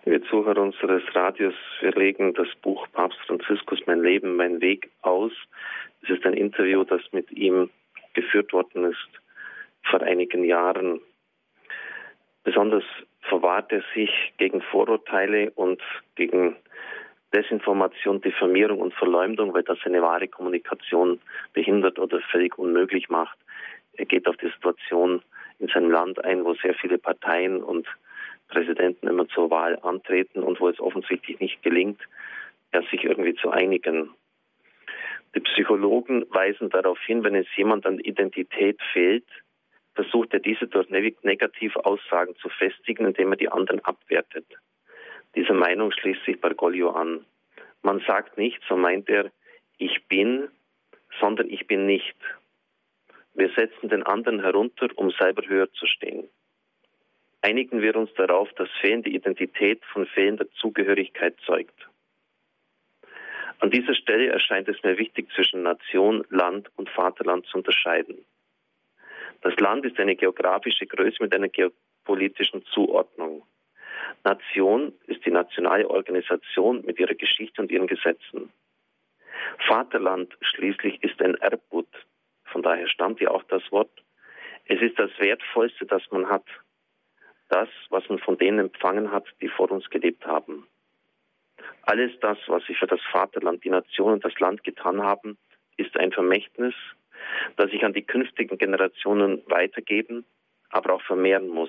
Liebe Zuhörer unseres Radios, wir legen das Buch Papst Franziskus, Mein Leben, mein Weg aus. Es ist ein Interview, das mit ihm geführt worden ist vor einigen Jahren. Besonders verwahrt er sich gegen Vorurteile und gegen Desinformation, Diffamierung und Verleumdung, weil das seine wahre Kommunikation behindert oder völlig unmöglich macht. Er geht auf die Situation in seinem Land ein, wo sehr viele Parteien und Präsidenten immer zur Wahl antreten und wo es offensichtlich nicht gelingt, sich irgendwie zu einigen. Die Psychologen weisen darauf hin, wenn es jemand an Identität fehlt, versucht er diese durch Negativaussagen zu festigen, indem er die anderen abwertet. Diese Meinung schließt sich Bergoglio an. Man sagt nicht, so meint er, ich bin, sondern ich bin nicht. Wir setzen den anderen herunter, um selber höher zu stehen. Einigen wir uns darauf, dass fehlende Identität von fehlender Zugehörigkeit zeugt. An dieser Stelle erscheint es mir wichtig, zwischen Nation, Land und Vaterland zu unterscheiden. Das Land ist eine geografische Größe mit einer geopolitischen Zuordnung. Nation ist die nationale Organisation mit ihrer Geschichte und ihren Gesetzen. Vaterland schließlich ist ein Erbgut, von daher stammt ja auch das Wort. Es ist das Wertvollste, das man hat. Das, was man von denen empfangen hat, die vor uns gelebt haben. Alles das, was sie für das Vaterland, die Nation und das Land getan haben, ist ein Vermächtnis, das sich an die künftigen Generationen weitergeben, aber auch vermehren muss.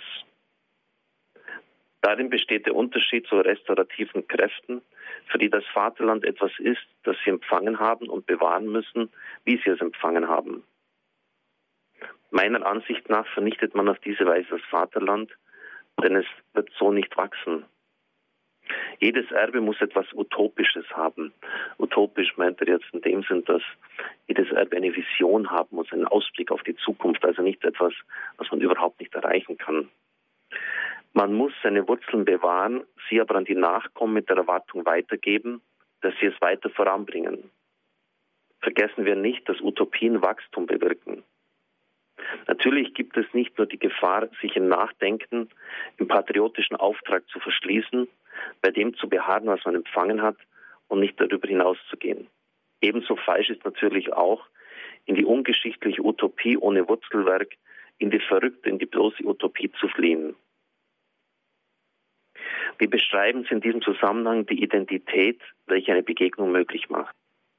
Darin besteht der Unterschied zu restaurativen Kräften, für die das Vaterland etwas ist, das sie empfangen haben und bewahren müssen, wie sie es empfangen haben. Meiner Ansicht nach vernichtet man auf diese Weise das Vaterland, denn es wird so nicht wachsen. Jedes Erbe muss etwas Utopisches haben. Utopisch meint er jetzt in dem Sinn, dass jedes Erbe eine Vision haben muss, einen Ausblick auf die Zukunft, also nicht etwas, was man überhaupt nicht erreichen kann. Man muss seine Wurzeln bewahren, sie aber an die Nachkommen mit der Erwartung weitergeben, dass sie es weiter voranbringen. Vergessen wir nicht, dass Utopien Wachstum bewirken. Natürlich gibt es nicht nur die Gefahr, sich im Nachdenken, im patriotischen Auftrag zu verschließen, bei dem zu beharren, was man empfangen hat und nicht darüber hinauszugehen. Ebenso falsch ist natürlich auch, in die ungeschichtliche Utopie ohne Wurzelwerk, in die verrückte, in die bloße Utopie zu fliehen. Wir beschreiben in diesem Zusammenhang die Identität, welche eine Begegnung möglich macht.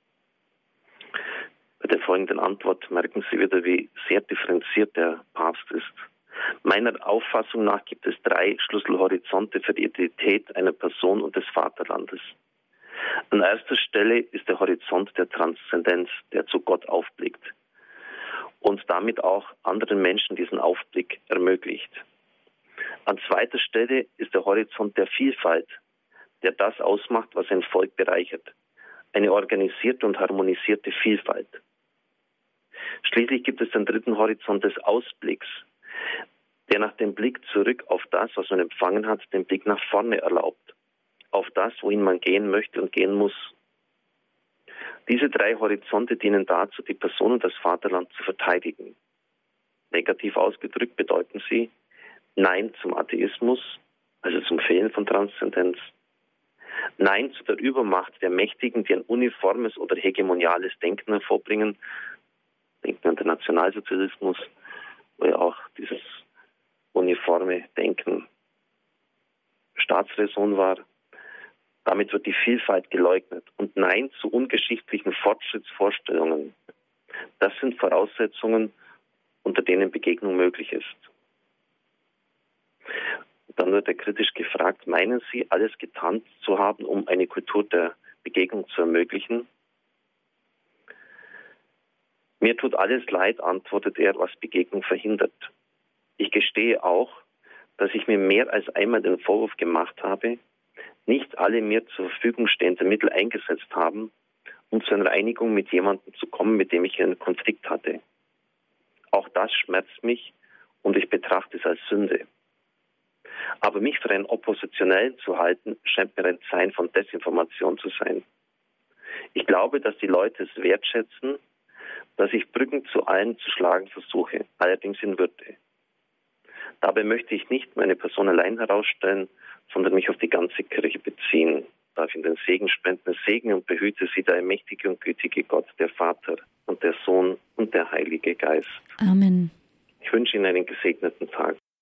Bei der folgenden Antwort merken Sie wieder, wie sehr differenziert der Papst ist. Meiner Auffassung nach gibt es 3 Schlüsselhorizonte für die Identität einer Person und des Vaterlandes. An erster Stelle ist der Horizont der Transzendenz, der zu Gott aufblickt und damit auch anderen Menschen diesen Aufblick ermöglicht. An zweiter Stelle ist der Horizont der Vielfalt, der das ausmacht, was ein Volk bereichert. Eine organisierte und harmonisierte Vielfalt. Schließlich gibt es den dritten Horizont des Ausblicks, der nach dem Blick zurück auf das, was man empfangen hat, den Blick nach vorne erlaubt, auf das, wohin man gehen möchte und gehen muss. Diese 3 Horizonte dienen dazu, die Person und das Vaterland zu verteidigen. Negativ ausgedrückt bedeuten sie Nein zum Atheismus, also zum Fehlen von Transzendenz. Nein zu der Übermacht der Mächtigen, die ein uniformes oder hegemoniales Denken hervorbringen. Denken an den Nationalsozialismus, wo ja auch dieses uniforme Denken Staatsräson war. Damit wird die Vielfalt geleugnet. Und Nein zu ungeschichtlichen Fortschrittsvorstellungen. Das sind Voraussetzungen, unter denen Begegnung möglich ist. Dann wird er kritisch gefragt, meinen Sie, alles getan zu haben, um eine Kultur der Begegnung zu ermöglichen? Mir tut alles leid, antwortet er, was Begegnung verhindert. Ich gestehe auch, dass ich mir mehr als einmal den Vorwurf gemacht habe, nicht alle mir zur Verfügung stehenden Mittel eingesetzt haben, um zu einer Einigung mit jemandem zu kommen, mit dem ich einen Konflikt hatte. Auch das schmerzt mich und ich betrachte es als Sünde. Aber mich für einen Oppositionellen zu halten, scheint mir ein Zeichen von Desinformation zu sein. Ich glaube, dass die Leute es wertschätzen, dass ich Brücken zu allen zu schlagen versuche, allerdings in Würde. Dabei möchte ich nicht meine Person allein herausstellen, sondern mich auf die ganze Kirche beziehen. Darf ich in den Segen spenden, segne und behüte sie der allmächtige und gütige Gott, der Vater und der Sohn und der Heilige Geist. Amen. Ich wünsche Ihnen einen gesegneten Tag.